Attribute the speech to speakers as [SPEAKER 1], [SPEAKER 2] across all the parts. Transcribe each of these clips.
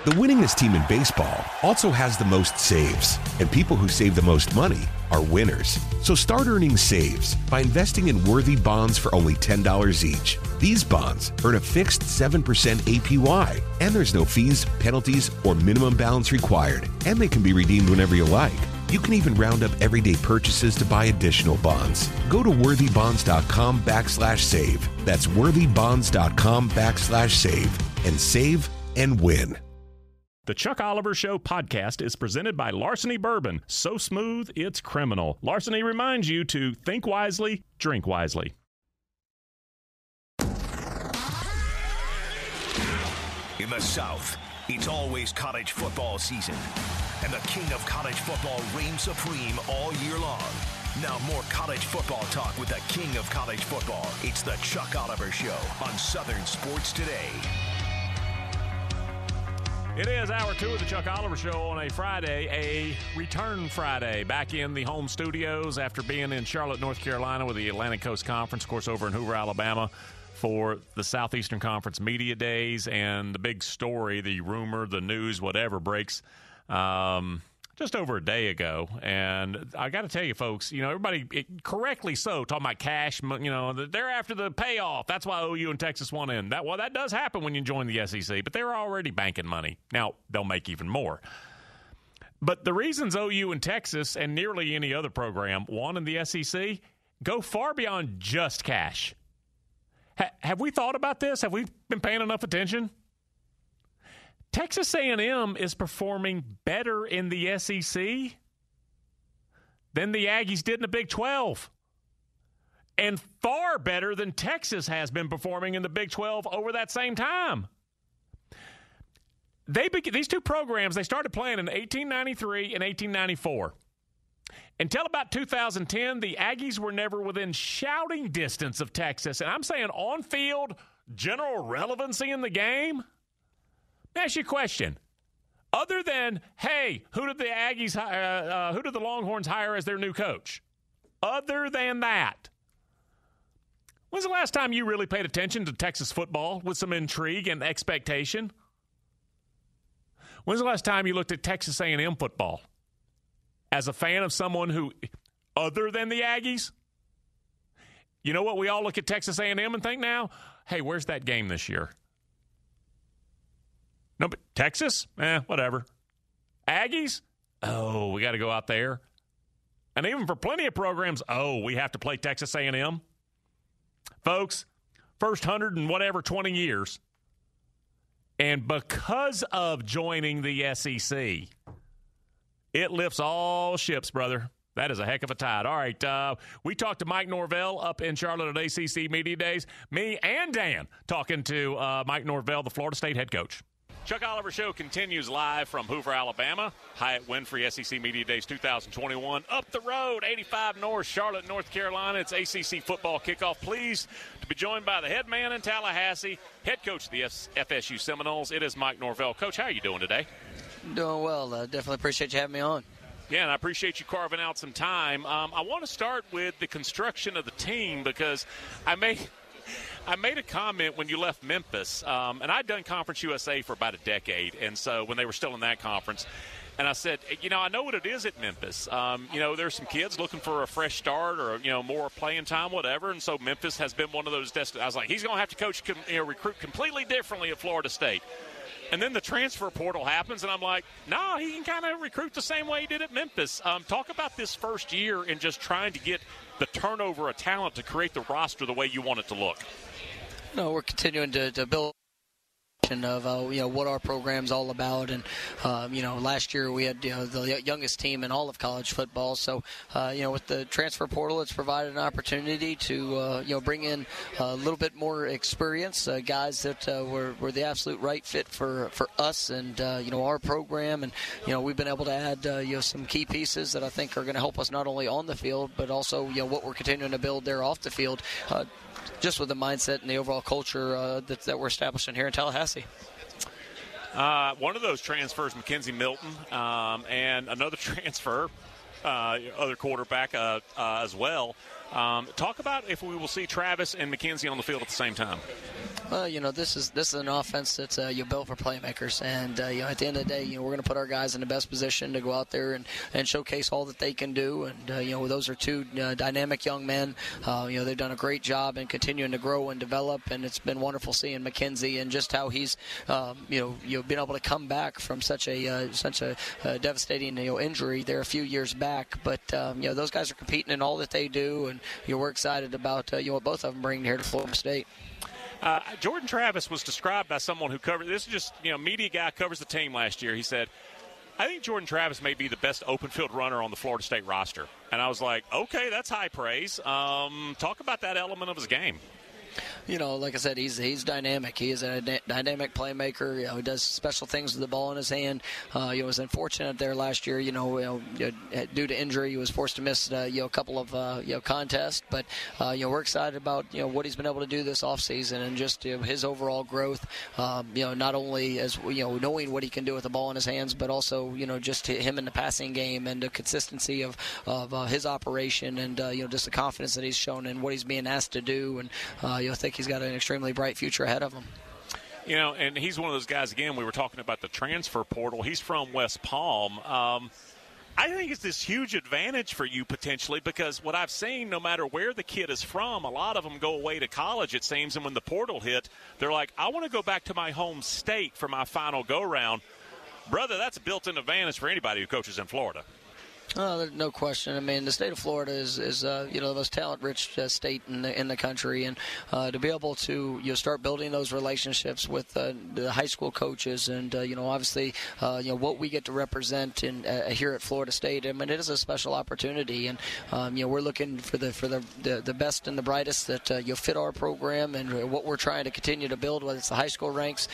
[SPEAKER 1] The winningest team in baseball also has the most saves, and people who save the most money are winners. So start earning saves by investing in worthy bonds for only $10 each. These bonds earn a fixed 7% APY, and there's no fees, penalties, or minimum balance required, and they can be redeemed whenever you like. You can even round up everyday purchases to buy additional bonds. Go to worthybonds.com/save. That's worthybonds.com/save and save and win.
[SPEAKER 2] The Chuck Oliver Show podcast is presented by Larceny Bourbon. So smooth, it's criminal. Larceny reminds you to think wisely, drink wisely.
[SPEAKER 3] In the South, it's always college football season. And the king of college football reigns supreme all year long. Now more college football talk with the king of college football. It's the Chuck Oliver Show on Southern Sports Today.
[SPEAKER 2] It is hour 2 of the Chuck Oliver Show on a Friday, a return Friday, back in the home studios after being in Charlotte, North Carolina with the Atlantic Coast Conference, of course, over in Hoover, Alabama, for the Southeastern Conference Media Days. And the big story, the rumor, the news, whatever breaks just over a day ago. And I got to tell you, folks, you know, everybody, correctly so, talking about cash, you know, they're after the payoff. That's why OU and Texas want in. That does happen when you join the SEC, but they're already banking money. Now, they'll make even more. But the reasons OU and Texas and nearly any other program want in the SEC go far beyond just cash. Have we thought about this? Have we been paying enough attention? Texas A&M is performing better in the SEC than the Aggies did in the Big 12, and far better than Texas has been performing in the Big 12 over that same time. These two programs, they started playing in 1893 and 1894. Until about 2010, the Aggies were never within shouting distance of Texas, and I'm saying on-field general relevancy in the game. Let me ask you a question. Other than, hey, who did the Aggies, who did the Longhorns hire as their new coach? Other than that, when's the last time you really paid attention to Texas football with some intrigue and expectation? When's the last time you looked at Texas A&M football as a fan of someone who, other than the Aggies? You know what? We all look at Texas A&M and think now, hey, where's that game this year? No, but Texas? Whatever. Aggies? Oh, we got to go out there. And even for plenty of programs, we have to play Texas A&M. Folks, first 20 years. And because of joining the SEC, it lifts all ships, brother. That is a heck of a tide. All right, we talked to Mike Norvell up in Charlotte at ACC Media Days. Me and Dan talking to Mike Norvell, the Florida State head coach. Chuck Oliver Show continues live from Hoover, Alabama. Hyatt Winfrey SEC Media Days 2021. Up the road, 85 North, Charlotte, North Carolina. It's ACC football kickoff. Pleased to be joined by the head man in Tallahassee, head coach of the FSU Seminoles. It is Mike Norvell. Coach, how are you doing today?
[SPEAKER 4] Doing well. Definitely appreciate you having me on.
[SPEAKER 2] Yeah, and I appreciate you carving out some time. I want to start with the construction of the team because I made a comment when you left Memphis, and I'd done Conference USA for about a decade, and so when they were still in that conference, and I said, I know what it is at Memphis. There's some kids looking for a fresh start or, more playing time, whatever, and so Memphis has been one of those I was like, he's going to have to coach, recruit completely differently at Florida State. And then the transfer portal happens, and I'm like, no, he can kind of recruit the same way he did at Memphis. Talk about this first year and just trying to get the turnover of talent to create the roster the way you want it to look.
[SPEAKER 4] No, we're continuing to build of what our program's all about, and last year we had the youngest team in all of college football. So with the transfer portal, it's provided an opportunity to bring in a little bit more experience, guys that were the absolute right fit for us and our program, and we've been able to add some key pieces that I think are going to help us not only on the field but also what we're continuing to build there off the field. Just with the mindset and the overall culture that we're establishing here in Tallahassee.
[SPEAKER 2] One of those transfers, Mackenzie Milton, and another transfer, other quarterback as well. Talk about if we will see Travis and Mackenzie on the field at the same time.
[SPEAKER 4] Well, this is an offense that's you built for playmakers, and at the end of the day, we're going to put our guys in the best position to go out there and showcase all that they can do. And those are two dynamic young men. They've done a great job in continuing to grow and develop, and it's been wonderful seeing McKenzie and just how he's been able to come back from such a devastating injury there a few years back. But those guys are competing in all that they do, and we're excited about what both of them bring here to Florida State.
[SPEAKER 2] Jordan Travis was described by someone who covered this. Is just media guy covers the team last year. He said, "I think Jordan Travis may be the best open field runner on the Florida State roster." And I was like, "Okay, that's high praise." Talk about that element of his game.
[SPEAKER 4] Like I said, he's dynamic. He is a dynamic playmaker. He does special things with the ball in his hand. He was unfortunate there last year. Due to injury, he was forced to miss a couple of contests. But we're excited about what he's been able to do this offseason and just his overall growth. Not only as knowing what he can do with the ball in his hands, but also just him in the passing game and the consistency of his operation and just the confidence that he's shown in what he's being asked to do. And I think he's got an extremely bright future ahead of him.
[SPEAKER 2] And he's one of those guys, again, we were talking about the transfer portal. He's from West Palm. I think it's this huge advantage for you potentially because what I've seen, no matter where the kid is from, a lot of them go away to college, it seems, and when the portal hit, they're like, I want to go back to my home state for my final go-round. Brother, that's a built-in advantage for anybody who coaches in Florida.
[SPEAKER 4] No question. I mean, the state of Florida is the most talent-rich state in the country, and to be able to start building those relationships with the high school coaches, and obviously what we get to represent here at Florida State. I mean, it is a special opportunity, and we're looking for the best and the brightest that fit our program and what we're trying to continue to build, whether it's the high school ranks,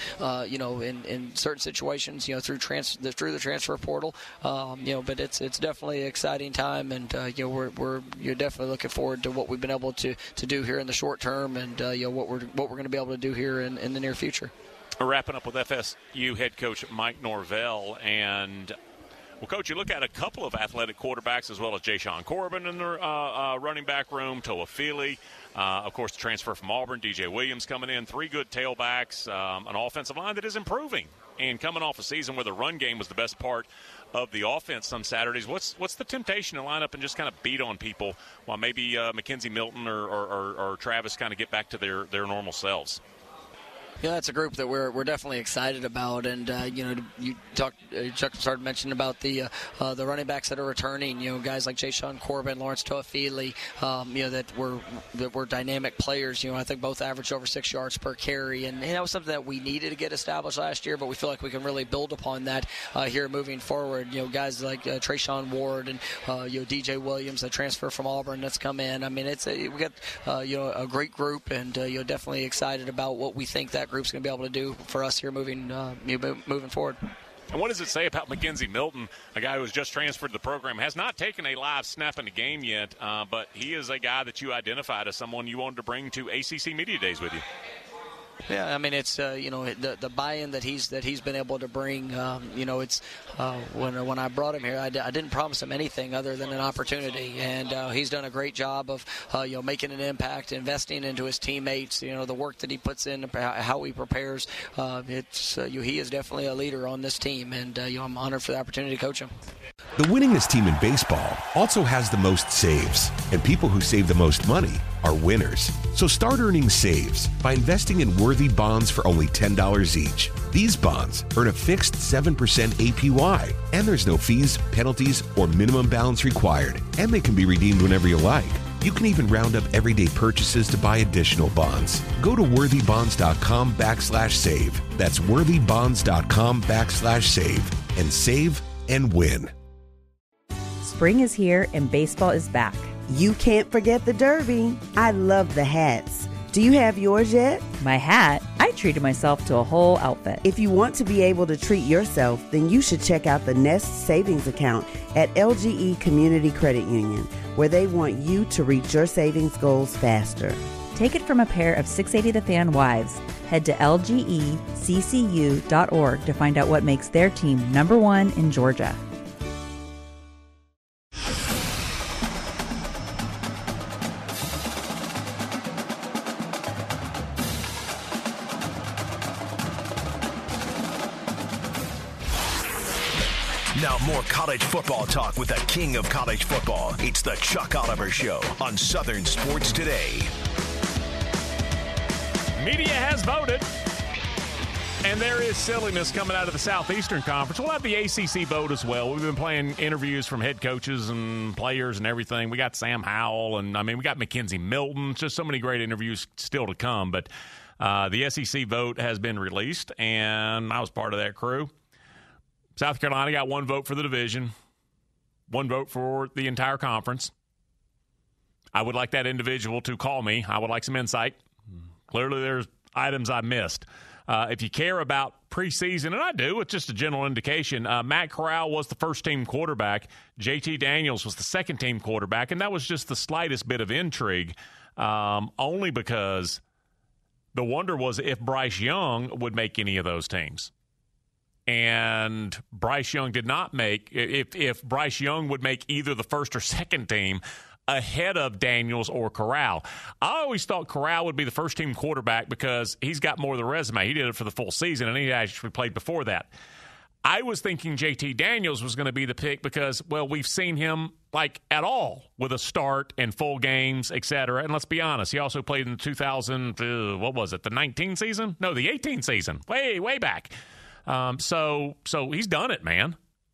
[SPEAKER 4] in certain situations, through the transfer portal, but it's definitely an exciting time, and you're definitely looking forward to what we've been able to do here in the short term, and what we're going to be able to do here in the near future.
[SPEAKER 2] We're wrapping up with FSU head coach Mike Norvell, and well, Coach, you look at a couple of athletic quarterbacks as well as Jashawn Corbin in the running back room, Toa Feely, of course, the transfer from Auburn, DJ Williams coming in, 3 good tailbacks, an offensive line that is improving, and coming off a season where the run game was the best part of the offense some Saturdays. What's the temptation to line up and just kind of beat on people while maybe McKenzie Milton or Travis kind of get back to their normal selves?
[SPEAKER 4] Yeah, that's a group that we're definitely excited about, and Chuck started mentioning about the running backs that are returning. Guys like Jashawn Corbin, Lawrence Toafili, that were dynamic players. I think both averaged over 6 yards per carry, and that was something that we needed to get established last year. But we feel like we can really build upon that here moving forward. Guys like Trayshawn Ward and DJ Williams, a transfer from Auburn that's come in. I mean, we got a great group, and definitely excited about what we think that group's going to be able to do for us here moving forward.
[SPEAKER 2] And what does it say about McKenzie Milton, a guy who has just transferred to the program, has not taken a live snap in the game yet, but he is a guy that you identified as someone you wanted to bring to ACC Media Days with you?
[SPEAKER 4] Yeah, I mean, it's the buy-in that he's been able to bring. It's when I brought him here, I didn't promise him anything other than an opportunity, and he's done a great job of making an impact, investing into his teammates. The work that he puts in, how he prepares. He is definitely a leader on this team, and I'm honored for the opportunity to coach him.
[SPEAKER 1] The winningest team in baseball also has the most saves, and people who save the most money are winners. So start earning saves by investing in worthy bonds for only $10 each. These bonds earn a fixed 7% APY, and there's no fees, penalties, or minimum balance required, and they can be redeemed whenever you like. You can even round up everyday purchases to buy additional bonds. Go to worthybonds.com/save. That's worthybonds.com/save, and save and win.
[SPEAKER 5] Spring is here and baseball is back.
[SPEAKER 6] You can't forget the Derby. I love the hats. Do you have yours yet?
[SPEAKER 5] My hat? I treated myself to a whole outfit.
[SPEAKER 6] If you want to be able to treat yourself, then you should check out the Nest Savings Account at LGE Community Credit Union, where they want you to reach your savings goals faster.
[SPEAKER 5] Take it from a pair of 680 The Fan wives. Head to lgeccu.org to find out what makes their team #1 in Georgia.
[SPEAKER 3] Now more college football talk with the king of college football. It's the Chuck Oliver Show on Southern Sports Today.
[SPEAKER 2] Media has voted, and there is silliness coming out of the Southeastern Conference. We'll have the ACC vote as well. We've been playing interviews from head coaches and players and everything. We got Sam Howell, and we got Mackenzie Milton. Just so many great interviews still to come. But the SEC vote has been released, and I was part of that crew. South Carolina got one vote for the division, one vote for the entire conference. I would like that individual to call me. I would like some insight. Clearly, there's items I missed. If you care about preseason, and I do, it's just a general indication, Matt Corral was the first-team quarterback. JT Daniels was the second-team quarterback, and that was just the slightest bit of intrigue, only because the wonder was if Bryce Young would make any of those teams. And Bryce Young did not make – if Bryce Young would make either the first or second team – ahead of Daniels or Corral. I always thought Corral would be the first-team quarterback because he's got more of the resume. He did it for the full season, and he actually played before that. I was thinking JT Daniels was going to be the pick because, well, we've seen him, at all with a start and full games, et cetera. And let's be honest, he also played in the the 19 season? No, the 18 season. Way back. So he's done it, man.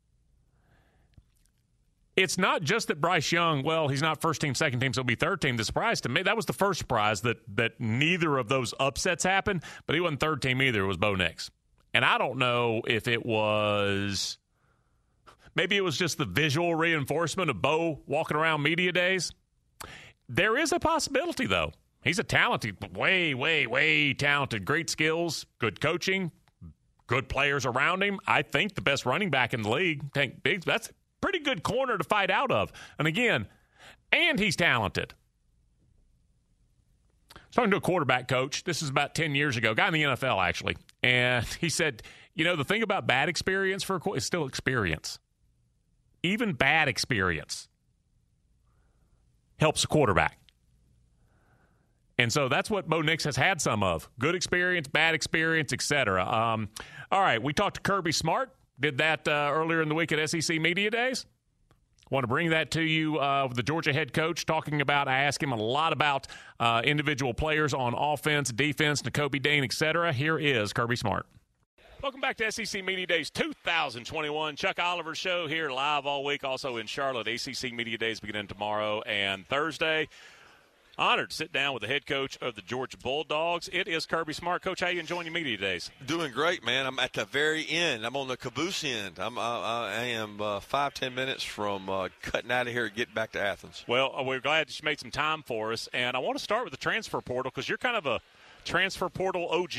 [SPEAKER 2] It's not just that Bryce Young, he's not first team, second team, so he'll be third team. The surprise to me, that was the first surprise that neither of those upsets happened, but he wasn't third team either. It was Bo Nix. And I don't know if maybe it was just the visual reinforcement of Bo walking around media days. There is a possibility, though. He's a talented, way talented, great skills, good coaching, good players around him. I think the best running back in the league. That's pretty good corner to fight out of. And again, he's talented. I was talking to a quarterback coach. This is about 10 years ago, guy in the NFL, actually. And he said, the thing about bad experience for a quarterback is still experience. Even bad experience helps a quarterback. And so that's what Bo Nix has had some of. Good experience, bad experience, et cetera. All right, we talked to Kirby Smart. Did that earlier in the week at SEC Media Days. Want to bring that to you with the Georgia head coach talking about, I asked him a lot about individual players on offense, defense, Nakobe Dean, et cetera. Here is Kirby Smart. Welcome back to SEC Media Days 2021. Chuck Oliver Show here live all week, also in Charlotte. ACC Media Days beginning tomorrow and Thursday. Honored to sit down with the head coach of the Georgia Bulldogs. It is Kirby Smart. Coach, how you enjoying your media days?
[SPEAKER 7] Doing great, man. I'm at the very end. I'm on the caboose end. I am 5-10 minutes from cutting out of here and getting back to Athens. Well,
[SPEAKER 2] we're glad that you made some time for us. And I want to start with the transfer portal because you're kind of a transfer portal OG.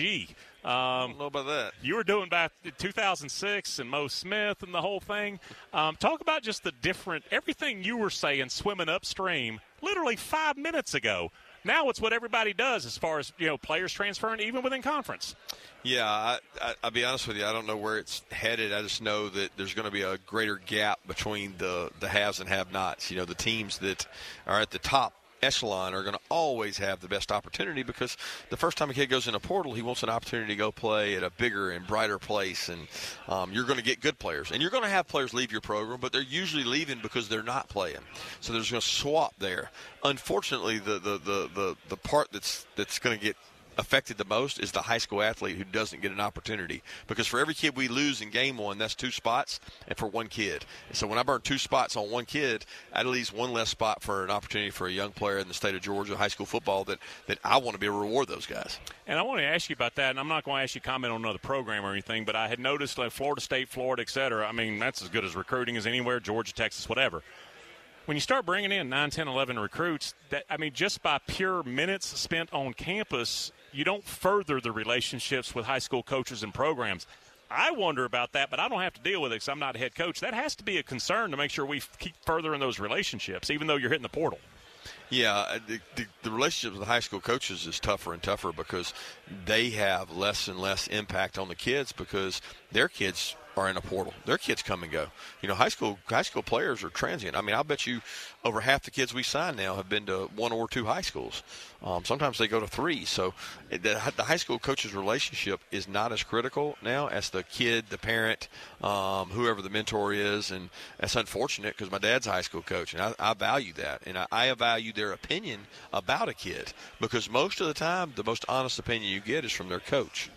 [SPEAKER 7] I don't know about that.
[SPEAKER 2] You were doing back in 2006 and Mo Smith and the whole thing. Talk about just the different – everything you were saying swimming upstream literally 5 minutes ago. Now it's what everybody does as far as, players transferring even within conference.
[SPEAKER 7] Yeah, I'll be honest with you. I don't know where it's headed. I just know that there's going to be a greater gap between the haves and have-nots. The teams that are at the top echelon are going to always have the best opportunity because the first time a kid goes in a portal, he wants an opportunity to go play at a bigger and brighter place, and you're going to get good players. And you're going to have players leave your program, but they're usually leaving because they're not playing. So there's going to swap there. Unfortunately, the part that's going to get affected the most is the high school athlete who doesn't get an opportunity, because for every kid we lose in game one, that's 2 spots, and for 1 kid. And so when I burn 2 spots on 1 kid, that leaves 1 less spot for an opportunity for a young player in the state of Georgia, high school football, that I want to be able to reward those guys.
[SPEAKER 2] And I want to ask you about that, and I'm not going to ask you to comment on another program or anything, but I had noticed Florida State, Florida, et cetera, that's as good as recruiting as anywhere, Georgia, Texas, whatever. When you start bringing in 9, 10, 11 recruits, just by pure minutes spent on campus, you don't further the relationships with high school coaches and programs. I wonder about that, but I don't have to deal with it because I'm not a head coach. That has to be a concern to make sure we keep furthering those relationships, even though you're hitting the portal.
[SPEAKER 7] Yeah, the relationship with the high school coaches is tougher and tougher because they have less and less impact on the kids because their kids are in a portal. Their kids come and go. You know, high school players are transient. I mean, I'll bet you over half the kids we sign now have been to 1 or 2 high schools. Sometimes they go to 3. So the high school coach's relationship is not as critical now as the kid, the parent, whoever the mentor is. And that's unfortunate because my dad's a high school coach, and I value that. And I value their opinion about a kid because most of the time the most honest opinion you get is from their coach.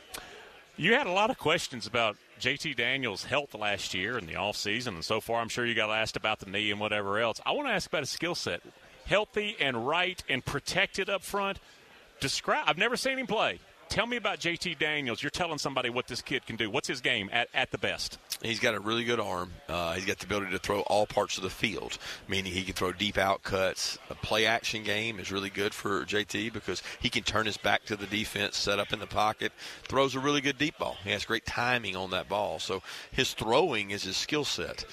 [SPEAKER 2] You had a lot of questions about JT Daniels' health last year in the offseason, and so far I'm sure you got asked about the knee and whatever else. I want to ask about his skill set. Healthy and right and protected up front. I've never seen him play. Tell me about JT Daniels. You're telling somebody what this kid can do. What's his game at the best?
[SPEAKER 7] He's got a really good arm. He's got the ability to throw all parts of the field, meaning he can throw deep out cuts. A play-action game is really good for JT because he can turn his back to the defense, set up in the pocket, throws a really good deep ball. He has great timing on that ball. So his throwing is his skill set.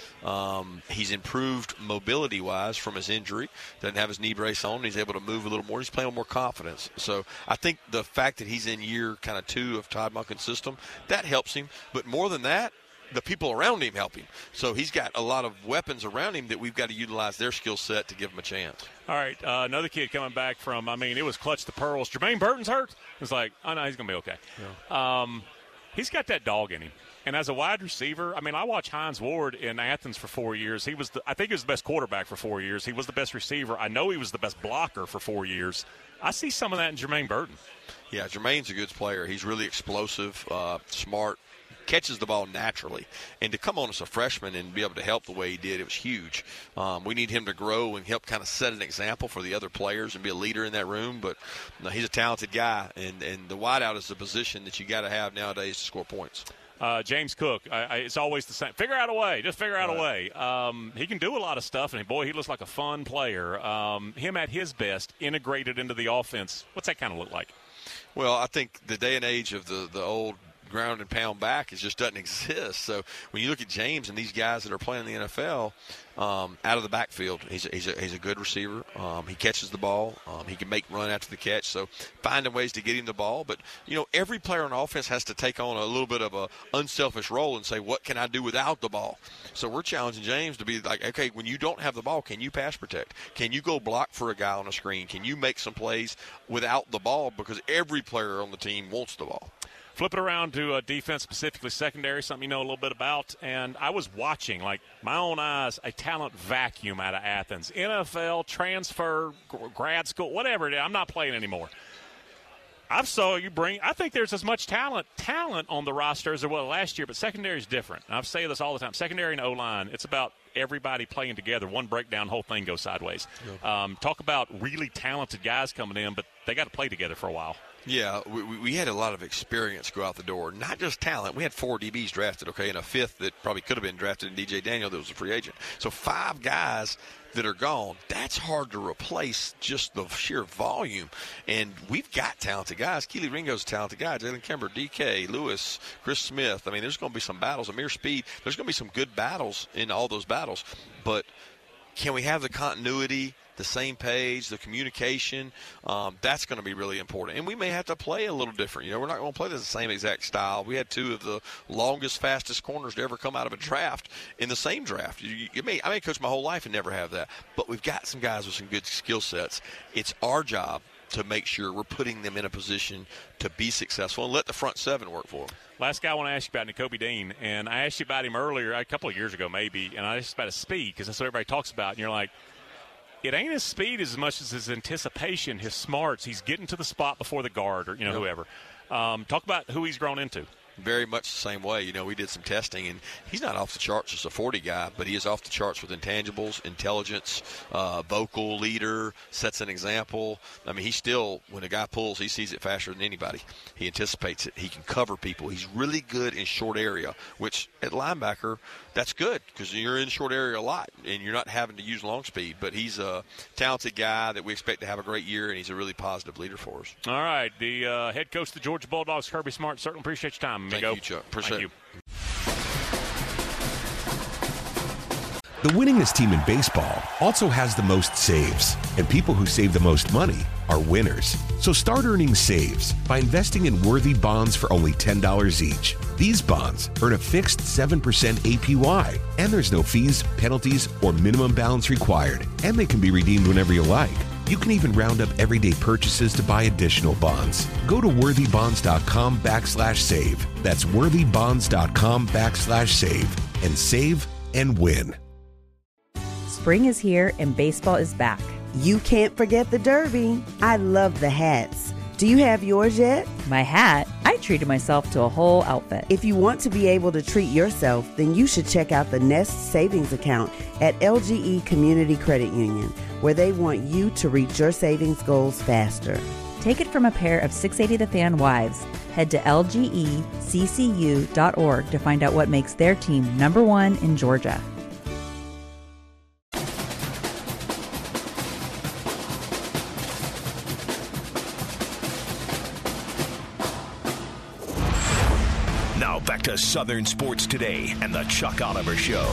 [SPEAKER 7] He's improved mobility-wise from his injury. Doesn't have his knee brace on. He's able to move a little more. He's playing with more confidence. So I think the fact that he's in year kind of 2 of Todd Monken's system, that helps him. But more than that, the people around him help him. So he's got a lot of weapons around him that we've got to utilize their skill set to give him a chance.
[SPEAKER 2] All right, another kid coming back from, it was clutch the pearls. Jermaine Burton's hurt. It's like, oh, no, he's going to be okay. Yeah. He's got that dog in him. And as a wide receiver, I watched Hines Ward in Athens for 4 years. I think he was the best quarterback for 4 years. He was the best receiver. I know he was the best blocker for 4 years. I see some of that in Jermaine Burton.
[SPEAKER 7] Yeah, Jermaine's a good player. He's really explosive, smart, catches the ball naturally. And to come on as a freshman and be able to help the way he did, it was huge. We need him to grow and help kind of set an example for the other players and be a leader in that room. But he's a talented guy, and the wideout is the position that you got to have nowadays to score points.
[SPEAKER 2] James Cook, it's always the same. Figure out a way. Just figure out a way. He can do a lot of stuff, and, boy, he looks like a fun player. Him at his best, integrated into the offense, what's that kind of look like?
[SPEAKER 7] Well, I think the day and age of the old ground and pound back just doesn't exist. So when you look at James and these guys that are playing in the NFL, out of the backfield, he's a good receiver. He catches the ball. He can make run after the catch. So finding ways to get him the ball. But, every player on offense has to take on a little bit of a unselfish role and say, what can I do without the ball? So we're challenging James to be like, okay, when you don't have the ball, can you pass protect? Can you go block for a guy on a screen? Can you make some plays without the ball? Because every player on the team wants the ball.
[SPEAKER 2] Flip it around to defense, specifically secondary, something you know a little bit about. And I was watching, my own eyes, a talent vacuum out of Athens. NFL, transfer, grad school, whatever it is. I'm not playing anymore. I think there's as much talent on the roster as there was last year, but secondary is different. And I've said this all the time. Secondary and O-line, it's about everybody playing together. One breakdown, whole thing goes sideways. Yep. Talk about really talented guys coming in, but they got to play together for a while.
[SPEAKER 7] Yeah, we had a lot of experience go out the door, not just talent. We had 4 DBs drafted, and a 5th that probably could have been drafted in DJ Daniel that was a free agent. So 5 guys that are gone, that's hard to replace just the sheer volume. And we've got talented guys. Keely Ringo's a talented guy. Jalen Kimber, DK, Lewis, Chris Smith. There's going to be some battles. Amir Speed. There's going to be some good battles in all those battles. But can we have the continuity, the same page, the communication? That's going to be really important. And we may have to play a little different. We're not going to play the same exact style. We had 2 of the longest, fastest corners to ever come out of a draft in the same draft. I may coach my whole life and never have that. But we've got some guys with some good skill sets. It's our job to make sure we're putting them in a position to be successful and let the front 7 work for them.
[SPEAKER 2] Last guy I want to ask you about, Nakobe Dean. And I asked you about him earlier, a couple of years ago maybe, and I asked about his speed because that's what everybody talks about. And you're like, it ain't his speed as much as his anticipation, his smarts. He's getting to the spot before the guard or, whoever. Talk about who he's grown into.
[SPEAKER 7] Very much the same way. We did some testing, and he's not off the charts as a 40 guy, but he is off the charts with intangibles, intelligence, vocal leader, sets an example. He still, when a guy pulls, he sees it faster than anybody. He anticipates it. He can cover people. He's really good in short area, which at linebacker, that's good because you're in short area a lot, and you're not having to use long speed. But he's a talented guy that we expect to have a great year, and he's a really positive leader for us.
[SPEAKER 2] All right. The head coach of the Georgia Bulldogs, Kirby Smart, certainly appreciate your time.
[SPEAKER 7] Thank you, Chuck. Appreciate it.
[SPEAKER 1] The winningest team in baseball also has the most saves, and people who save the most money are winners. So start earning saves by investing in worthy bonds for only $10 each. These bonds earn a fixed 7% APY, and there's no fees, penalties, or minimum balance required, and they can be redeemed whenever you like. You can even round up everyday purchases to buy additional bonds. Go to worthybonds.com/save. That's worthybonds.com/save and save and win.
[SPEAKER 5] Spring is here and baseball is back.
[SPEAKER 6] You can't forget the Derby. I love the hats. Do you have yours yet?
[SPEAKER 5] My hat? I treated myself to a whole outfit.
[SPEAKER 6] If you want to be able to treat yourself, then you should check out the Nest Savings Account at LGE Community Credit Union, where they want you to reach your savings goals faster.
[SPEAKER 5] Take it from a pair of 680 The Fan wives. Head to lgeccu.org to find out what makes their team #1 in Georgia.
[SPEAKER 3] Now back to Southern Sports Today and the Chuck Oliver Show.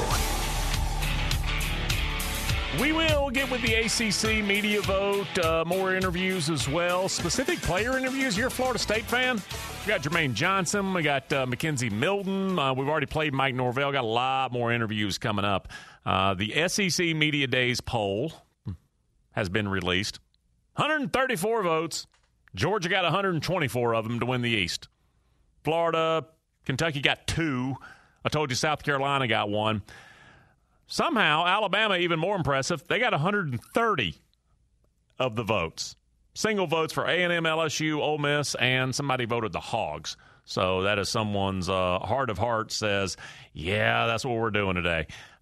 [SPEAKER 2] We will get with the ACC media vote, more interviews as well. Specific player interviews. You're a Florida State fan? We got Jermaine Johnson. We got Mackenzie Milton. We've already played Mike Norvell. Got a lot more interviews coming up. The SEC Media Days poll has been released. 134 votes. Georgia got 124 of them to win the East. Florida, Kentucky got 2. I told you South Carolina got 1. Somehow, Alabama, even more impressive, they got 130 of the votes. Single votes for A&M, LSU, Ole Miss, and somebody voted the Hogs. So that is someone's heart of hearts says, yeah, that's what we're doing today.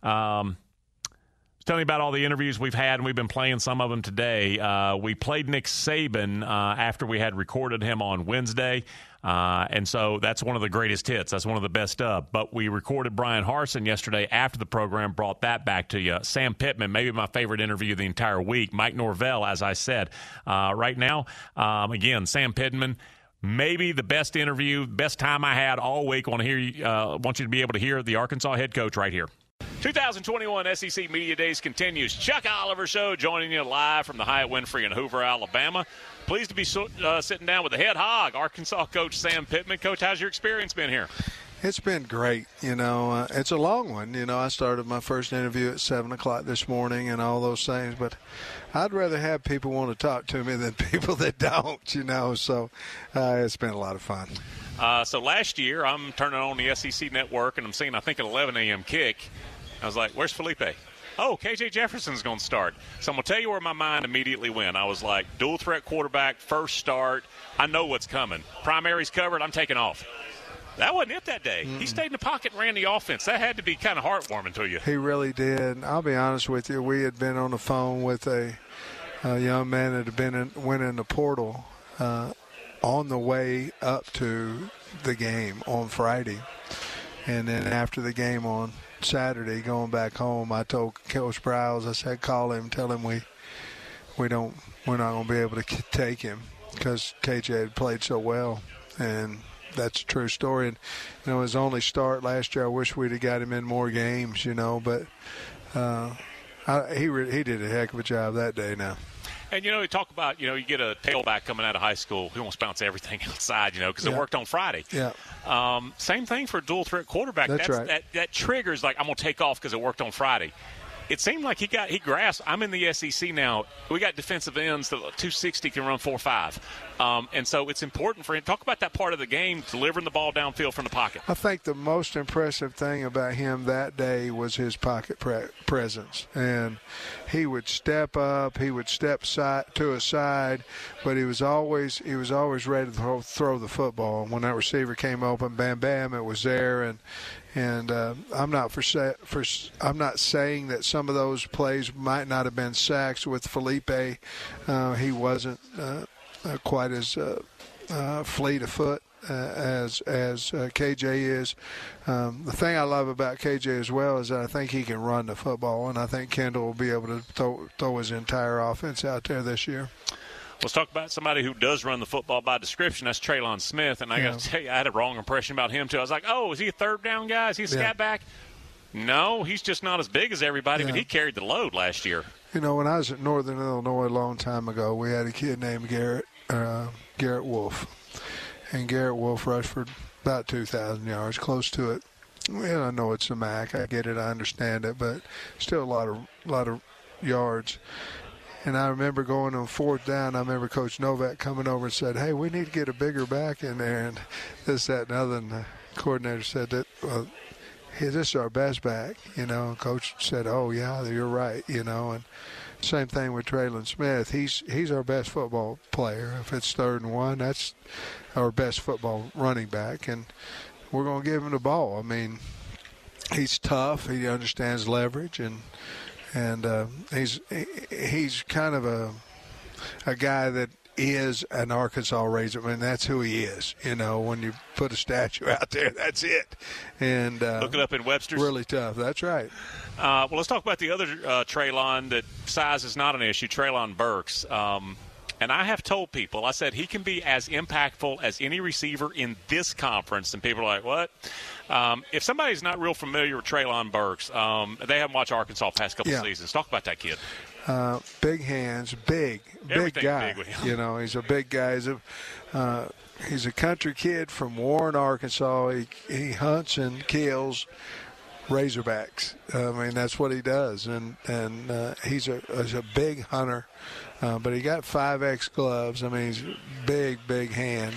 [SPEAKER 2] Tell me about all the interviews we've had, and we've been playing some of them today. We played Nick Saban after we had recorded him on Wednesday, and so that's one of the greatest hits. That's one of the best of. But we recorded Brian Harsin yesterday after the program, brought that back to you. Sam Pittman, maybe my favorite interview of the entire week. Mike Norvell, as I said. Right now, again, Sam Pittman, maybe the best interview, best time I had all week. Want you to be able to hear the Arkansas head coach right here. 2021 SEC Media Days continues. Chuck Oliver Show joining you live from the Hyatt Winfrey in Hoover, Alabama. Pleased to be sitting down with the head hog, Arkansas coach Sam Pittman. Coach, how's your experience been here?
[SPEAKER 8] It's been great. It's a long one. I started my first interview at 7 o'clock this morning and all those things, but I'd rather have people want to talk to me than people that don't, so it's been a lot of fun.
[SPEAKER 2] So last year, I'm turning on the SEC network, and I'm seeing, I think, an 11 a.m. kick. I was like, where's Felipe? Oh, KJ Jefferson's going to start. So I'm going to tell you where my mind immediately went. I was like, dual threat quarterback, first start. I know what's coming. Primary's covered. I'm taking off. That wasn't it that day. He stayed in the pocket and ran the offense. That had to be kind of heartwarming to you.
[SPEAKER 8] He really did. I'll be honest with you. We had been on the phone with a young man that had went in the portal on the way up to the game on Friday. And then after the game on Saturday, going back home, I told Coach Browse, I said, call him, tell him we're not going to be able to take him because KJ had played so well. And that's a true story. And, his only start last year, I wish we'd have got him in more games, but he did a heck of a job that day now.
[SPEAKER 2] And, you talk about, you get a tailback coming out of high school who wants to bounce everything outside, because it worked on Friday.
[SPEAKER 8] Yeah.
[SPEAKER 2] Same thing for a dual-threat quarterback.
[SPEAKER 8] That's right.
[SPEAKER 2] That triggers, like, I'm going to take off because it worked on Friday. It seemed like he grasped. I'm in the SEC now. We got defensive ends that 260 can run 4.5. And so it's important for him. Talk about that part of the game, delivering the ball downfield from the pocket.
[SPEAKER 8] I think the most impressive thing about him that day was his pocket presence. And he would step up, he would step to a side, but he was always ready to throw the football. And when that receiver came open, bam, bam, it was there. And I'm not saying that some of those plays might not have been sacks with Felipe. He wasn't quite as fleet of foot as KJ is. The thing I love about KJ as well is that I think he can run the football, and I think Kendall will be able to throw his entire offense out there this year.
[SPEAKER 2] Let's talk about somebody who does run the football by description. That's Traylon Smith, and I got to tell you, I had a wrong impression about him too. I was like, oh, is he a third down guy? Is he a scat back? No, he's just not as big as everybody, but he carried the load last year.
[SPEAKER 8] When I was at Northern Illinois a long time ago, we had a kid named Garrett Wolf. And Garrett Wolf rushed for about 2,000 yards, close to it. Well, I know it's a MAC. I get it. I understand it, but still a lot of yards. And I remember going on 4th down. I remember Coach Novak coming over and said, "Hey, we need to get a bigger back in there," and this, that, and other. And the coordinator said that, "Well, hey, this is our best back." You know, and Coach said, "Oh yeah, you're right." You know, and same thing with Traylon Smith. He's our best football player. If it's 3rd and 1, that's our best football running back, and we're going to give him the ball. I mean, he's tough. He understands leverage, and he's kind of a guy that is an Arkansas Razor. I mean, that's who he is. You know, when you put a statue out there, that's it. And
[SPEAKER 2] look it up in Webster's.
[SPEAKER 8] Really tough. That's right.
[SPEAKER 2] Well, let's talk about the other Treylon that size is not an issue, Treylon Burks. And I have told people, I said he can be as impactful as any receiver in this conference. And people are like, what? If somebody's not real familiar with Treylon Burks, they haven't watched Arkansas past couple seasons. Talk about that kid.
[SPEAKER 8] Big hands, big guy.
[SPEAKER 2] Big with him.
[SPEAKER 8] You know, he's a big guy. He's a country kid from Warren, Arkansas. He hunts and kills Razorbacks. I mean, that's what he does, and he's a big hunter. But he got 5X gloves. I mean, he's big hand.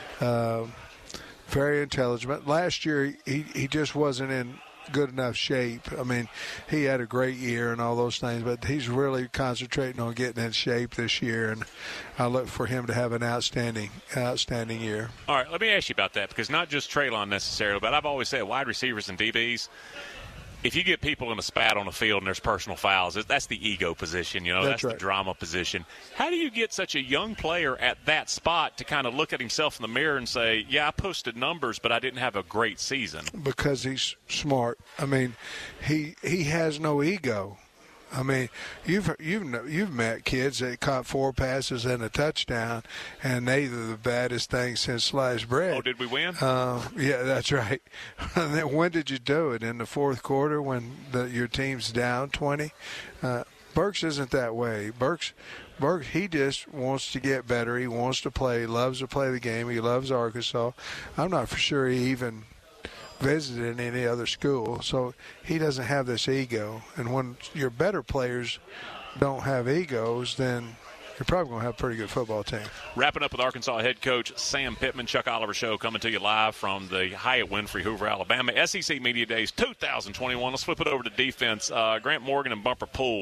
[SPEAKER 8] Very intelligent. Last year, he just wasn't in good enough shape. I mean, he had a great year and all those things, but he's really concentrating on getting in shape this year, and I look for him to have an outstanding year.
[SPEAKER 2] All right, let me ask you about that, because not just Treylon necessarily, but I've always said wide receivers and DBs, if you get people in a spat on the field and there's personal fouls, that's the ego position, you know, that's right. The drama position. How do you get such a young player at that spot to kind of look at himself in the mirror and say, yeah, I posted numbers, but I didn't have a great season?
[SPEAKER 8] Because he's smart. I mean, he has no ego. I mean, you've met kids that caught 4 passes and a touchdown, and they are the baddest thing since sliced bread.
[SPEAKER 2] Oh, did we win?
[SPEAKER 8] Yeah, that's right. When did you do it? In the 4th quarter when your team's down 20? Burks isn't that way. Burks, he just wants to get better. He wants to play. He loves to play the game. He loves Arkansas. I'm not for sure he even visited any other school, so he doesn't have this ego. And when your better players don't have egos, then you're probably going to have a pretty good football team.
[SPEAKER 2] Wrapping up with Arkansas head coach Sam Pittman, Chuck Oliver Show coming to you live from the Hyatt Winfrey, Hoover, Alabama. SEC Media Days 2021. Let's flip it over to defense. Grant Morgan and Bumper Poole.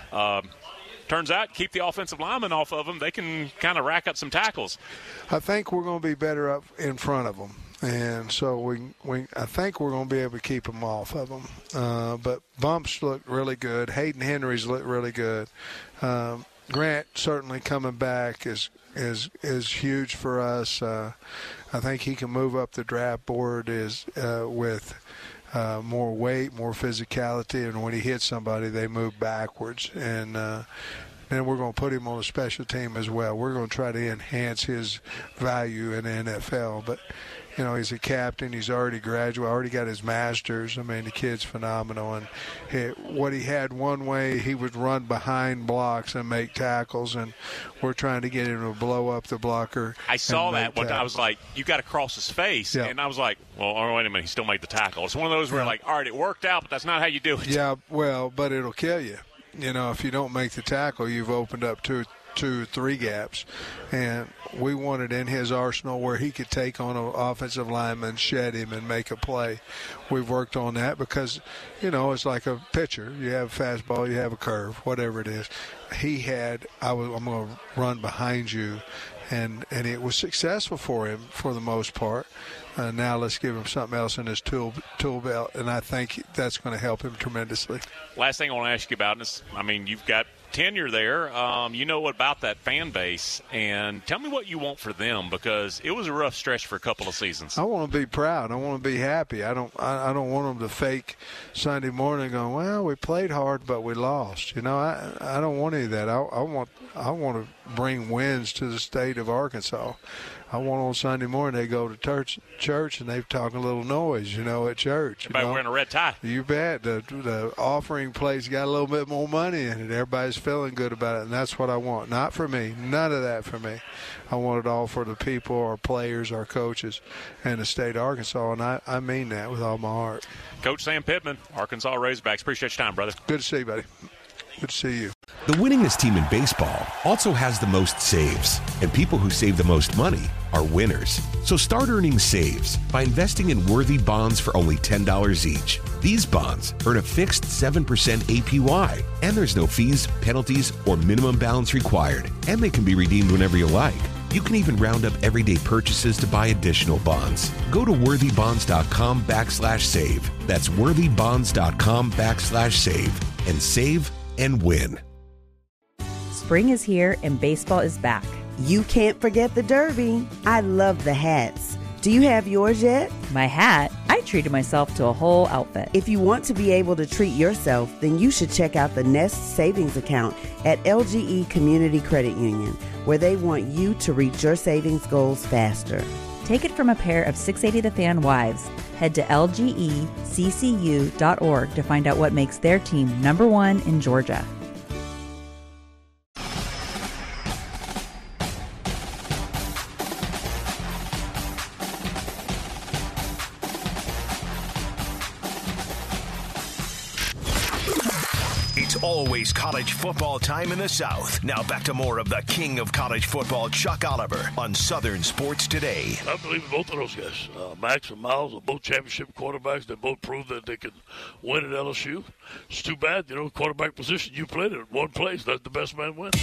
[SPEAKER 2] Turns out, keep the offensive linemen off of them. They can kind of rack up some tackles.
[SPEAKER 8] I think we're going to be better up in front of them. And so I think we're going to be able to keep them off of them. But Bumps look really good. Hayden Henry's look really good. Grant certainly coming back is huge for us. I think he can move up the draft board with more weight, more physicality, and when he hits somebody, they move backwards. And then we're going to put him on a special team as well. We're going to try to enhance his value in the NFL. But you know, he's a captain. He's already graduated, already got his master's. I mean, the kid's phenomenal. And what he had one way, he would run behind blocks and make tackles, and we're trying to get him to blow up the blocker.
[SPEAKER 2] I saw that one. I was like, you got to cross his face.
[SPEAKER 8] Yeah.
[SPEAKER 2] And I was like, well, wait a minute, he still made the tackle. It's one of those where, like, all right, it worked out, but that's not how you do it.
[SPEAKER 8] Yeah, well, but it'll kill you. You know, if you don't make the tackle, you've opened up two, 3 gaps, and we wanted in his arsenal where he could take on an offensive lineman, shed him, and make a play. We've worked on that because, you know, it's like a pitcher. You have a fastball, you have a curve, whatever it is. He had, I'm going to run behind you, and it was successful for him for the most part. Now let's give him something else in his tool belt, and I think that's going to help him tremendously.
[SPEAKER 2] Last thing I want to ask you about is, I mean, you've got tenure there. You know about that fan base, and tell me what you want for them, because it was a rough stretch for a couple of seasons.
[SPEAKER 8] I want to be proud. I want to be happy. I don't want them to fake Sunday morning going, well, we played hard but we lost. You know, I don't want any of that. I want to bring wins to the state of Arkansas. I want on Sunday morning they go to church and they talk a little noise, at church.
[SPEAKER 2] Everybody wearing a red tie.
[SPEAKER 8] You bet. The offering plate's got a little bit more money in it. Everybody's feeling good about it, and that's what I want. Not for me. None of that for me. I want it all for the people, our players, our coaches, and the state of Arkansas, and I mean that with all my heart.
[SPEAKER 2] Coach Sam Pittman, Arkansas Razorbacks. Appreciate your time, brother.
[SPEAKER 8] Good to see you, buddy. Good to see you.
[SPEAKER 1] The winningest team in baseball also has the most saves, and people who save the most money are winners. So start earning saves by investing in worthy bonds for only $10 each. These bonds earn a fixed 7% APY, and there's no fees, penalties, or minimum balance required, and they can be redeemed whenever you like. You can even round up everyday purchases to buy additional bonds. Go to worthybonds.com/save. That's worthybonds.com/save and save and win.
[SPEAKER 5] Spring is here and baseball is back.
[SPEAKER 6] You can't forget the Derby. I love the hats. Do you have yours yet?
[SPEAKER 5] My hat? I treated myself to a whole outfit.
[SPEAKER 6] If you want to be able to treat yourself, then you should check out the Nest Savings Account at LGE Community Credit Union, where they want you to reach your savings goals faster.
[SPEAKER 5] Take it from a pair of 680 The Fan wives. Head to lgeccu.org to find out what makes their team #1 in Georgia.
[SPEAKER 3] It's always college football time in the South. Now back to more of the king of college football, Chuck Oliver, on Southern Sports Today.
[SPEAKER 9] I believe in both of those guys. Max and Miles are both championship quarterbacks. They both proved that they can win at LSU. It's too bad, quarterback position, you played it in one place. Let the best man win.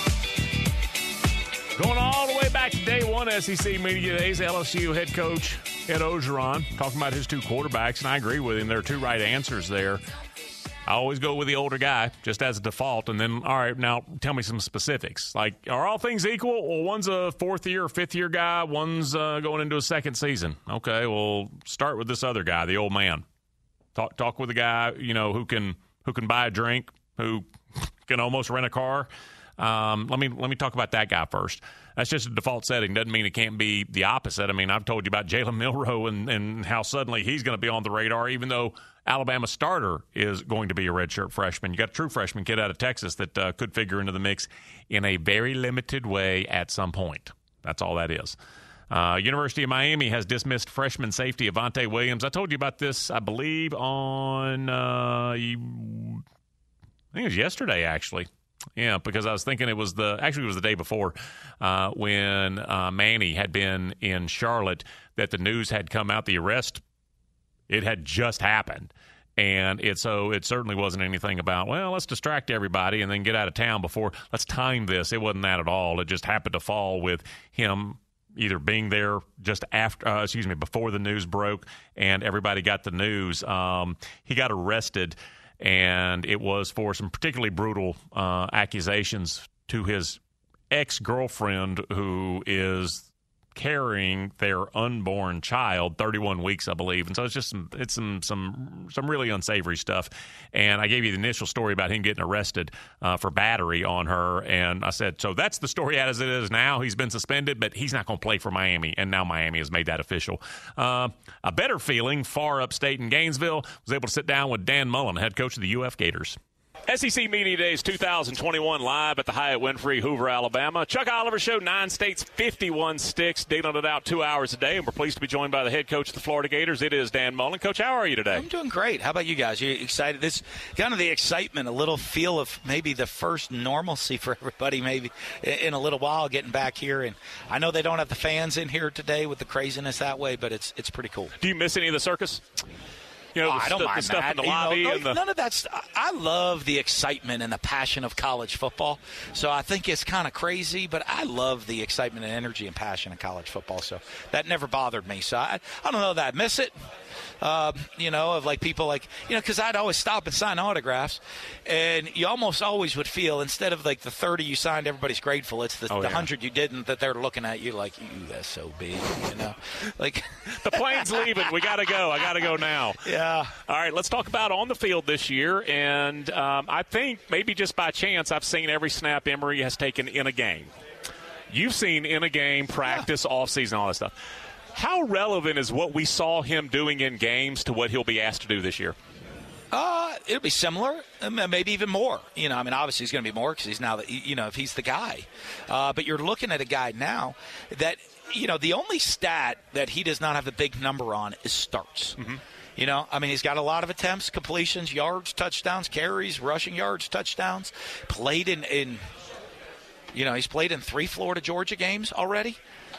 [SPEAKER 2] Going all the way back to day one SEC Media Days, LSU head coach Ed Orgeron talking about his two quarterbacks, and I agree with him. There are two right answers there. I always go with the older guy, just as a default, and then, all right, now tell me some specifics. Like, are all things equal? Well, one's a fourth-year or fifth-year guy. One's going into a second season. Okay, well, start with this other guy, the old man. Talk with the guy, who can buy a drink, who can almost rent a car. Let me talk about that guy first. That's just a default setting. Doesn't mean it can't be the opposite. I mean, I've told you about Jalen Milroe and how suddenly he's going to be on the radar, even though Alabama starter is going to be a redshirt freshman. You got a true freshman kid out of Texas that could figure into the mix in a very limited way at some point. That's all that is. University of Miami has dismissed freshman safety Avante Williams. I told you about this, I believe, on I think it was yesterday, actually. Yeah, because I was thinking it was the day before when Manny had been in Charlotte that the news had come out. The arrest, it had just happened. And it certainly wasn't anything about, well, let's distract everybody and then get out of town before. Let's time this. It wasn't that at all. It just happened to fall with him either being there just after, before the news broke and everybody got the news. He got arrested, and it was for some particularly brutal accusations to his ex-girlfriend, who is carrying their unborn child, 31 weeks, I believe. And so it's just some really unsavory stuff. And I gave you the initial story about him getting arrested for battery on her. And I said, so that's the story as it is now. He's been suspended, but he's not going to play for Miami. And now Miami has made that official. A better feeling, far upstate in Gainesville, was able to sit down with Dan Mullen, head coach of the UF Gators. SEC Media Days 2021 live at the Hyatt Winfrey, Hoover, Alabama. Chuck Oliver Show, 9 states, 51 sticks, dealing it out 2 hours a day. And we're pleased to be joined by the head coach of the Florida Gators. It is Dan Mullen. Coach, how are you today?
[SPEAKER 10] I'm doing great. How about you guys? You excited? This kind of the excitement, a little feel of maybe the first normalcy for everybody maybe in a little while getting back here. And I know they don't have the fans in here today with the craziness that way, but it's pretty cool.
[SPEAKER 2] Do you miss any of the circus?
[SPEAKER 10] I don't mind
[SPEAKER 2] the stuff
[SPEAKER 10] that.
[SPEAKER 2] in the lobby.
[SPEAKER 10] None of that. I love the excitement and the passion of college football. So I think it's kind of crazy, but I love the excitement and energy and passion of college football. So that never bothered me. So I don't know that I miss it. Of like people because I'd always stop and sign autographs, and you almost always would feel, instead of like the 30 you signed, everybody's grateful. It's the 100 you didn't, that they're looking at you like, you SOB, like
[SPEAKER 2] the plane's leaving. We got to go. I got to go now.
[SPEAKER 10] Yeah.
[SPEAKER 2] All right, let's talk about on the field this year. And I think maybe just by chance I've seen every snap Emory has taken in a game. You've seen in a game, practice, off-season, all that stuff. How relevant is what we saw him doing in games to what he'll be asked to do this year?
[SPEAKER 10] It'll be similar, maybe even more. Obviously he's going to be more because he's now, if he's the guy. But you're looking at a guy now that, the only stat that he does not have a big number on is starts. Mm-hmm. He's got a lot of attempts, completions, yards, touchdowns, carries, rushing yards, touchdowns. Played in he's played in 3 Florida Georgia games already.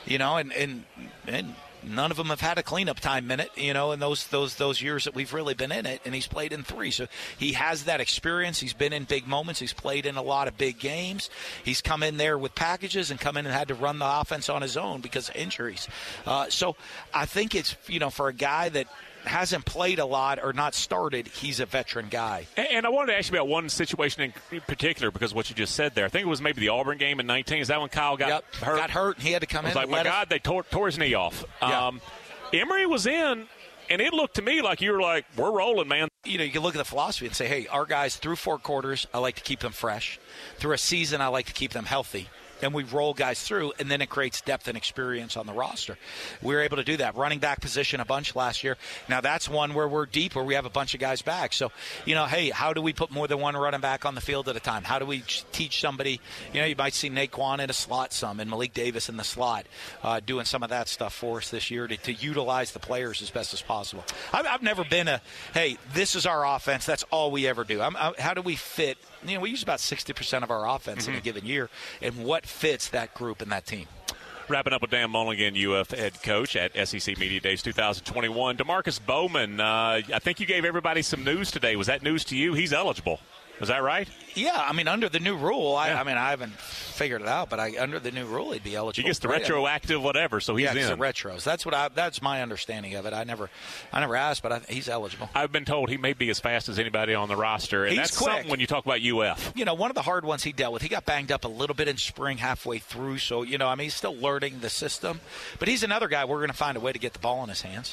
[SPEAKER 10] And none of them have had a cleanup time minute, in those years that we've really been in it, and he's played in 3. So he has that experience. He's been in big moments. He's played in a lot of big games. He's come in there with packages and come in and had to run the offense on his own because of injuries. So I think it's, for a guy that hasn't played a lot or not started, he's a veteran guy.
[SPEAKER 2] And I wanted to ask you about one situation in particular because of what you just said there. I think it was maybe the Auburn game in 19. Is that when Kyle got hurt?
[SPEAKER 10] Got hurt, and he had to come in.
[SPEAKER 2] I was like, my God, they tore his knee off. Emory was in, and it looked to me like you were like, we're rolling, man.
[SPEAKER 10] You can look at the philosophy and say, hey, our guys through 4 quarters, I like to keep them fresh. Through a season, I like to keep them healthy. And we roll guys through, and then it creates depth and experience on the roster. We were able to do that. Running back position a bunch last year. Now that's one where we're deep, where we have a bunch of guys back. So, hey, how do we put more than one running back on the field at a time? How do we teach somebody? You might see Naquan in a slot some and Malik Davis in the slot doing some of that stuff for us this year to utilize the players as best as possible. I've never been hey, this is our offense. That's all we ever do. How do we fit? We use about 60% of our offense in a given year, and what fits that group and that team.
[SPEAKER 2] Wrapping up with Dan Mulligan, UF head coach at SEC Media Days 2021. DeMarcus Bowman, I think you gave everybody some news today. Was that news to you? He's eligible. Is that right?
[SPEAKER 10] Yeah, under the new rule, I haven't figured it out, but under the new rule, he'd be eligible.
[SPEAKER 2] He gets the retroactive whatever, so he's in.
[SPEAKER 10] Yeah, the retros. That's my understanding of it. I never asked, but he's eligible.
[SPEAKER 2] I've been told he may be as fast as anybody on the roster, and that's
[SPEAKER 10] quick.
[SPEAKER 2] Something when you talk about UF.
[SPEAKER 10] One of the hard ones he dealt with, he got banged up a little bit in spring halfway through, so, he's still learning the system. But he's another guy we're going to find a way to get the ball in his hands.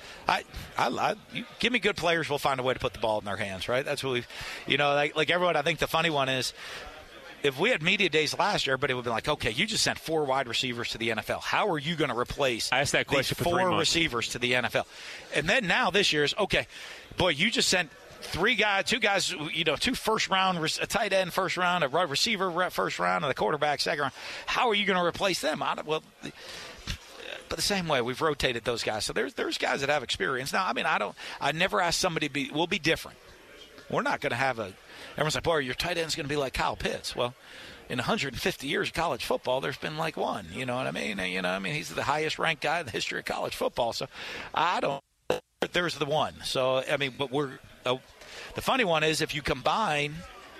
[SPEAKER 10] You give me good players, we'll find a way to put the ball in their hands, right? That's what we've, like everyone, I think the funny one is, if we had media days last year, everybody would be like, okay, you just sent 4 wide receivers to the NFL. How are you going to replace
[SPEAKER 2] I asked that question
[SPEAKER 10] these
[SPEAKER 2] for 3
[SPEAKER 10] 4
[SPEAKER 2] months.
[SPEAKER 10] receivers to the NFL? And then now this year is, okay, boy, you just sent 2 guys, 2 first round, a tight end first round, a receiver first round, and a quarterback second round. How are you going to replace them? But the same way, we've rotated those guys. So there's guys that have experience. Now, I never ask somebody we'll be different. We're not going to have everyone's like, boy, your tight end's going to be like Kyle Pitts. Well, in 150 years of college football, there's been like one. You know what I mean? He's the highest ranked guy in the history of college football. So there's the one. So, but the funny one is if you combine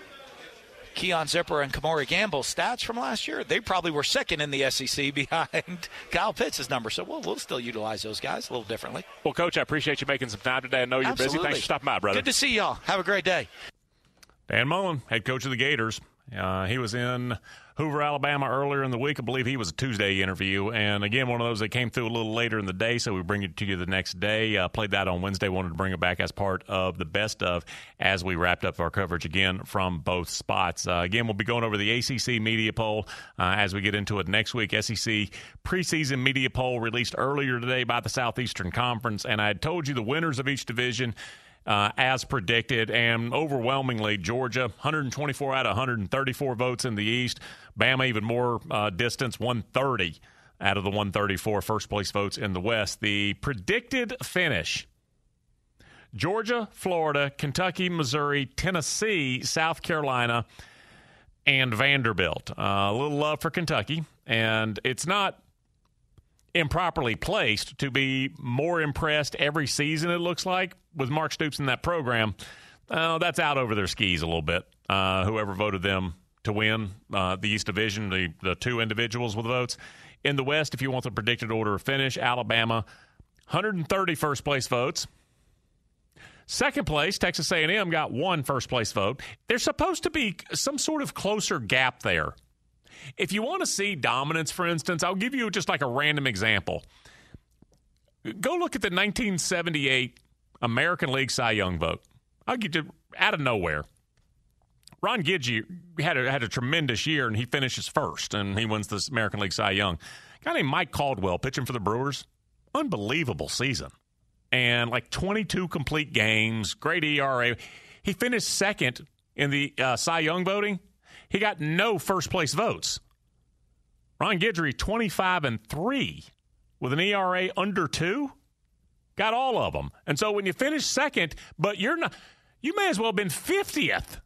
[SPEAKER 10] Keon Zipper and Kamari Gamble's stats from last year, they probably were second in the SEC behind Kyle Pitts' number. So we'll still utilize those guys a little differently.
[SPEAKER 2] Well, Coach, I appreciate you making some time today. I know you're busy. Thanks for stopping by, brother.
[SPEAKER 10] Good to see y'all. Have a great day.
[SPEAKER 2] Dan Mullen, head coach of the Gators. He was in Hoover, Alabama earlier in the week. I believe he was a Tuesday interview. And, again, one of those that came through a little later in the day, so we bring it to you the next day. Played that on Wednesday. Wanted to bring it back as part of the best of as we wrapped up our coverage again from both spots. Again, we'll be going over the ACC media poll as we get into it next week. SEC preseason media poll released earlier today by the Southeastern Conference. And I had told you the winners of each division as predicted, and overwhelmingly Georgia, 124 out of 134 votes in the East. Bama even more distance, 130 out of the 134 first-place votes in the West. The predicted finish, Georgia, Florida, Kentucky, Missouri, Tennessee, South Carolina, and Vanderbilt. A little love for Kentucky, and it's not improperly placed to be more impressed every season, it looks like, with Mark Stoops in that program. That's out over their skis a little bit. Whoever voted them to win the East Division, the 2 individuals with votes. In the West, if you want the predicted order of finish, Alabama, 130 first-place votes. Second place, Texas A&M got 1 first-place vote. There's supposed to be some sort of closer gap there. If you want to see dominance, for instance, I'll give you just like a random example. Go look at the 1978 American League Cy Young vote. I'll get you out of nowhere. Ron Gidgey had a tremendous year, and he finishes first, and he wins this American League Cy Young. A guy named Mike Caldwell pitching for the Brewers, unbelievable season. And like 22 complete games, great ERA. He finished second in the Cy Young voting. He got no first-place votes. Ron Guidry, 25-3 with an ERA under 2, got all of them. And so when you finish second, but you may as well have been 50th.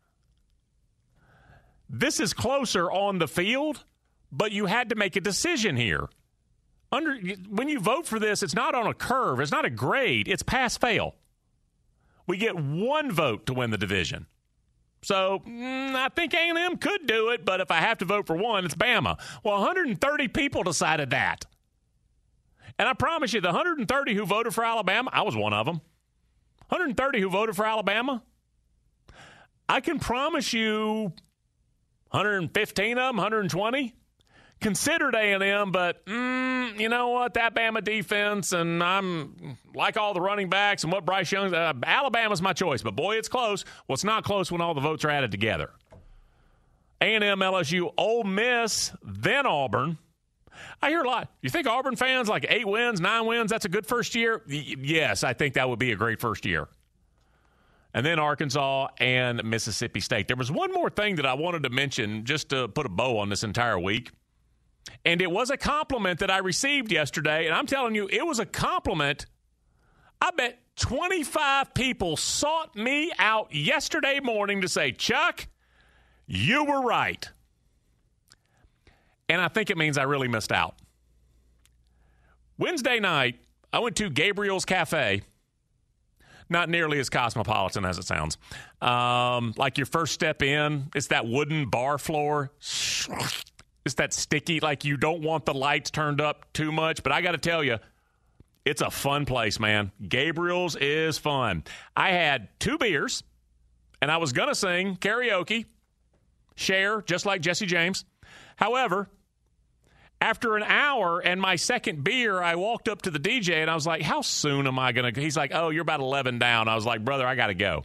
[SPEAKER 2] This is closer on the field, but you had to make a decision here. When you vote for this, it's not on a curve. It's not a grade. It's pass-fail. We get one vote to win the division. So I think A&M could do it, but if I have to vote for one, it's Bama. Well, 130 people decided that. And I promise you, the 130 who voted for Alabama, I was one of them. 130 who voted for Alabama, I can promise you 115 of them, 120, considered A&M, but you know what, that Bama defense, and I'm like all the running backs and what Bryce Young's, Alabama's my choice, but boy, it's close. Well, it's not close when all the votes are added together. A&M, LSU, Ole Miss, then Auburn. I hear a lot. You think Auburn fans, like 8 wins, 9 wins, that's a good first year? Yes, I think that would be a great first year. And then Arkansas and Mississippi State. There was one more thing that I wanted to mention just to put a bow on this entire week. And it was a compliment that I received yesterday. And I'm telling you, it was a compliment. I bet 25 people sought me out yesterday morning to say, Chuck, you were right. And I think it means I really missed out. Wednesday night, I went to Gabriel's Cafe. Not nearly as cosmopolitan as it sounds. Like your first step in, it's that wooden bar floor. It's that sticky, like you don't want the lights turned up too much. But I got to tell you, it's a fun place, man. Gabriel's is fun. I had 2 beers, and I was going to sing karaoke, share, just like Jesse James. However, after an hour and my second beer, I walked up to the DJ, and I was like, how soon am I going to – he's like, oh, you're about 11 down. I was like, brother, I got to go.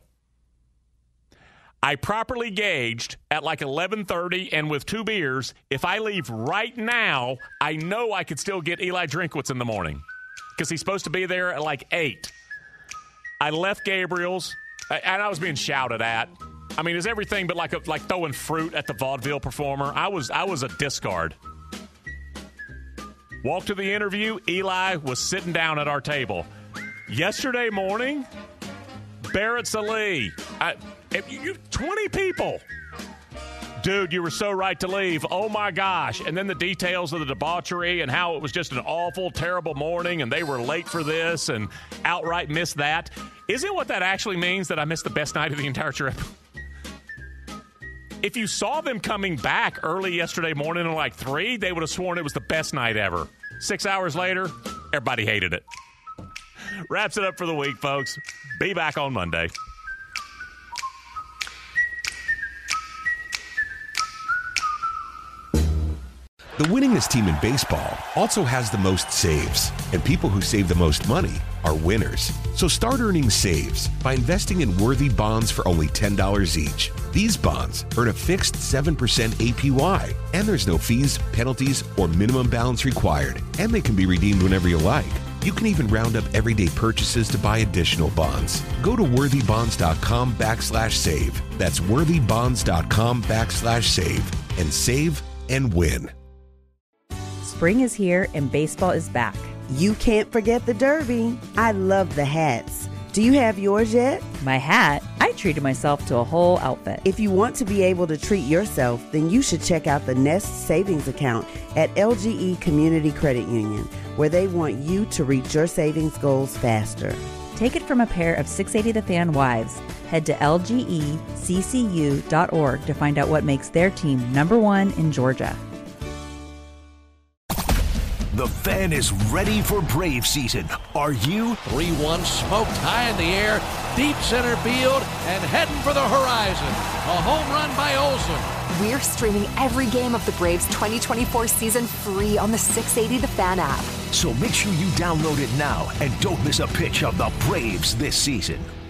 [SPEAKER 2] I properly gauged at like 11:30, and with 2 beers, if I leave right now, I know I could still get Eli Drinkwitz in the morning because he's supposed to be there at like 8. I left Gabriel's, and I was being shouted at. I mean, it's everything but like throwing fruit at the vaudeville performer. I was a discard. Walked to the interview. Eli was sitting down at our table. Yesterday morning, Barrett Sallee. 20 people. Dude, you were so right to leave. Oh, my gosh. And then the details of the debauchery and how it was just an awful, terrible morning, and they were late for this and outright missed that. Isn't what that actually means that I missed the best night of the entire trip? If you saw them coming back early yesterday morning at like 3, they would have sworn it was the best night ever. 6 hours later, everybody hated it. Wraps it up for the week, folks. Be back on Monday.
[SPEAKER 1] The winningest team in baseball also has the most saves, and people who save the most money are winners. So start earning saves by investing in worthy bonds for only $10 each. These bonds earn a fixed 7% APY, and there's no fees, penalties, or minimum balance required, and they can be redeemed whenever you like. You can even round up everyday purchases to buy additional bonds. Go to worthybonds.com/save. That's worthybonds.com/save and save and win.
[SPEAKER 5] Spring is here and baseball is back.
[SPEAKER 6] You can't forget the Derby. I love the hats. Do you have yours yet?
[SPEAKER 5] My hat? I treated myself to a whole outfit.
[SPEAKER 6] If you want to be able to treat yourself, then you should check out the Nest Savings Account at LGE Community Credit Union, where they want you to reach your savings goals faster.
[SPEAKER 5] Take it from a pair of 680 The Fan wives. Head to lgeccu.org to find out what makes their team #1 in Georgia.
[SPEAKER 3] The Fan is ready for Brave season. Are you?
[SPEAKER 11] 3-1 smoked high in the air, deep center field, and heading for the horizon. A home run by Olsen.
[SPEAKER 12] We're streaming every game of the Braves 2024 season free on the 680 The Fan app.
[SPEAKER 3] So make sure you download it now and don't miss a pitch of the Braves this season.